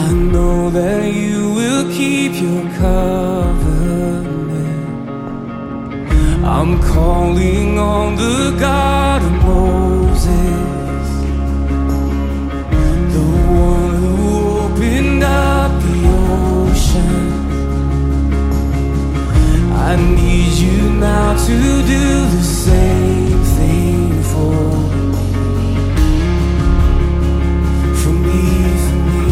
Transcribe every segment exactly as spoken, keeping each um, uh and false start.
I know that you will keep your covenant. I'm calling on the God of Moses, the one who opened up the ocean. I need you now to do the same thing for me, for me, for me.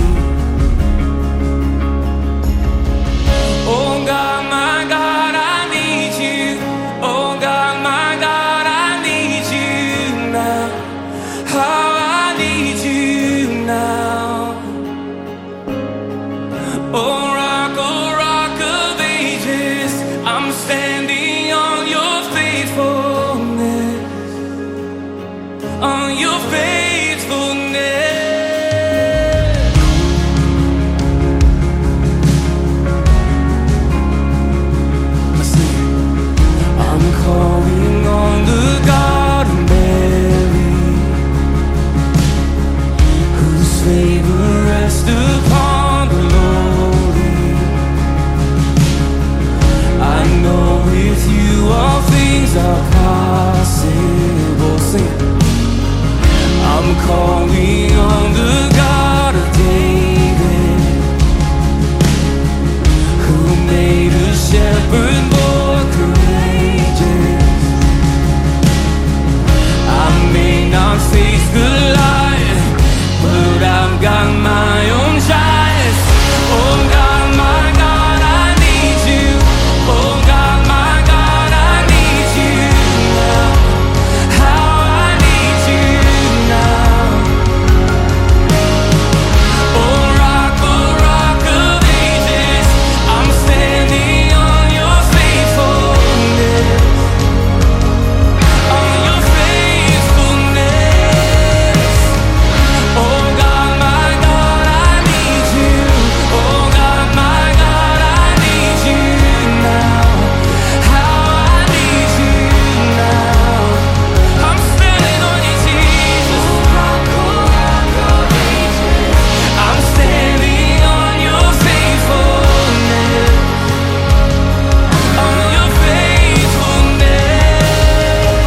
Oh God, my God, I need you. Oh God, my God, I need you now. How I need you now. Oh rock, oh rock of ages, I'm standing on your faithfulness, on your faithfulness. Listen, I'm calling on the God of Mary, whose favor rests upon the lowly. I know with you all things are possible. Sing it. I'm calling on the God of David, who made a shepherd more courageous. I may not face the light, but I've got my own giants. Oh God, my God, I need you. Oh God, my God, I need you now. How I need you now. Oh rock, oh rock of ages, I'm standing on your faithfulness, on your faithfulness. Oh God, my God, I need you. Oh God, my God, I need you now. How I need you now. I'm standing on you, Jesus. I'm standing on your faithfulness, on your faithfulness.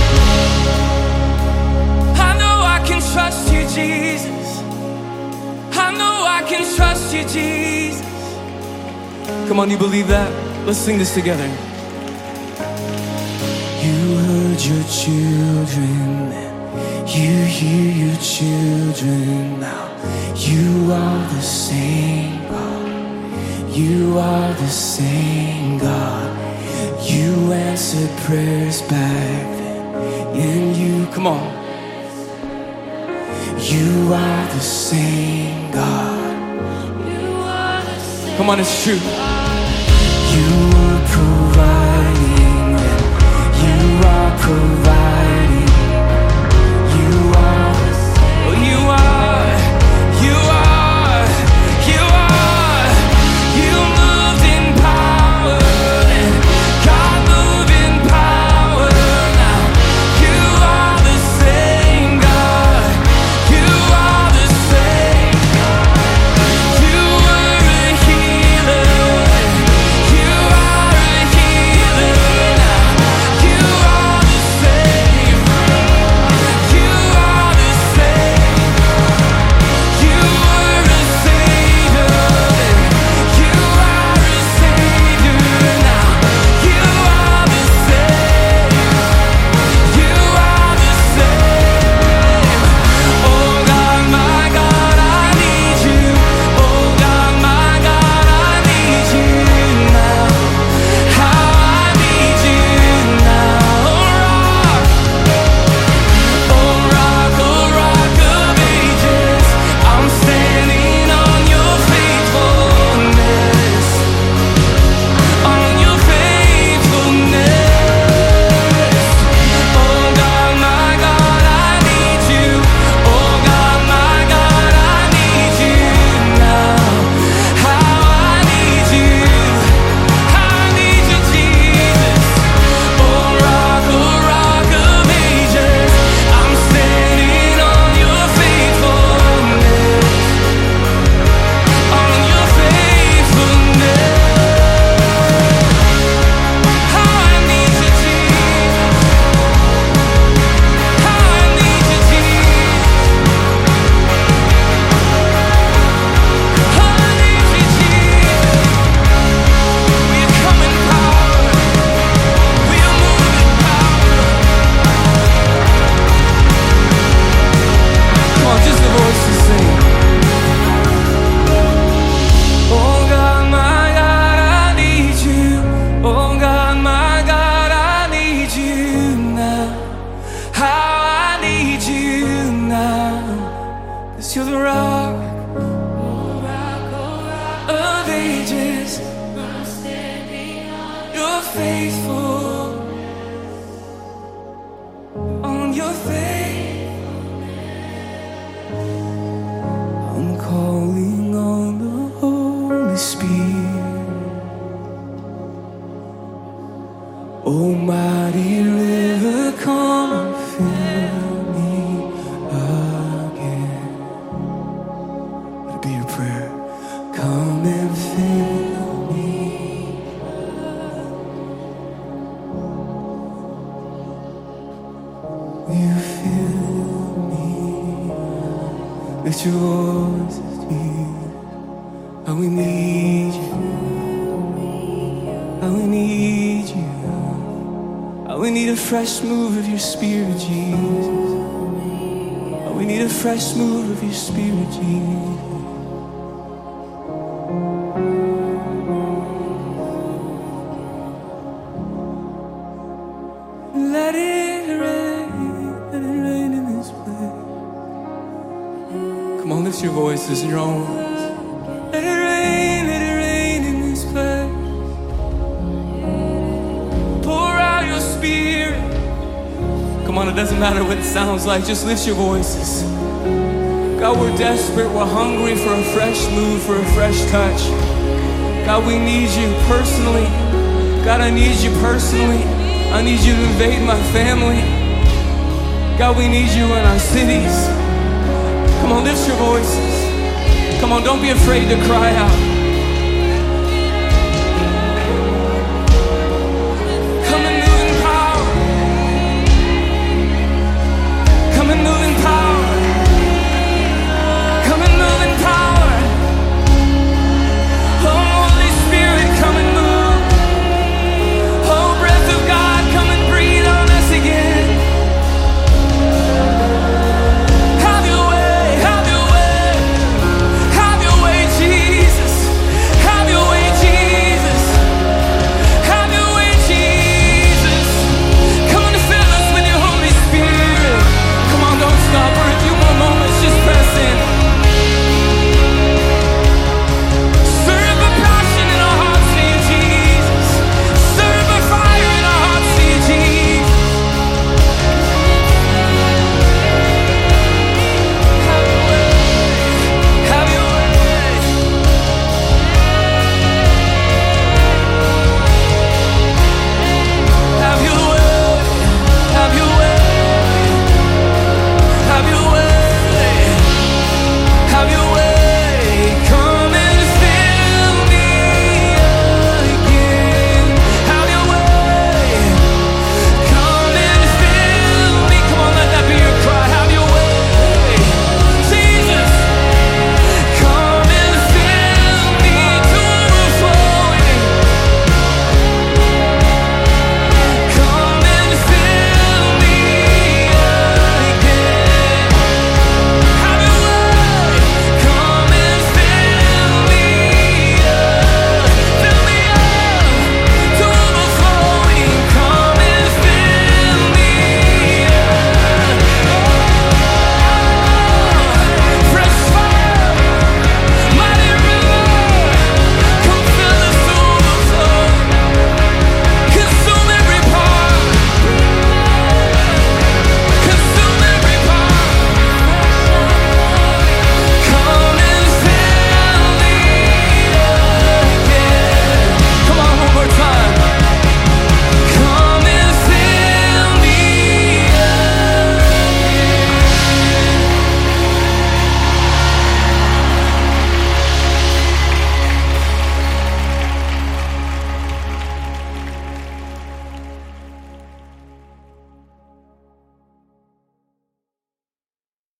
I know I can trust you, Jesus. I know I can trust you, Jesus. Come on, you believe that? Let's sing this together. You heard your children, you hear your children now. You are the same God. You are the same God. You answered prayers back then, and you, come on. You are the same God. Come on, it's true. You are providing, you are providing. You are, oh, you are, you are, you are. You moved in power, God moved in power now. You are the same God. You are the same. You were a healer. You are a healer now. You are the same. 'cause you're the rock of ages. You're faithful on your faith. I'm calling on the Holy Spirit. Almighty river, come and fill me again. Let it be your prayer. Come and fill me. You fill me. Lift your voices, Jesus. How we need you. How we need you. We need a fresh move of your Spirit, Jesus. We need a fresh move of your Spirit, Jesus. Let it rain, let it rain in this place. Come on, lift your voices in your own words. Let it rain, let it rain in this place. Spirit. Come on, it doesn't matter what it sounds like, just lift your voices. God, we're desperate, we're hungry for a fresh move, for a fresh touch. God, we need you personally. God, I need you personally. I need you to invade my family. God, we need you in our cities. Come on, lift your voices. Come on, don't be afraid to cry out. Come and move in power.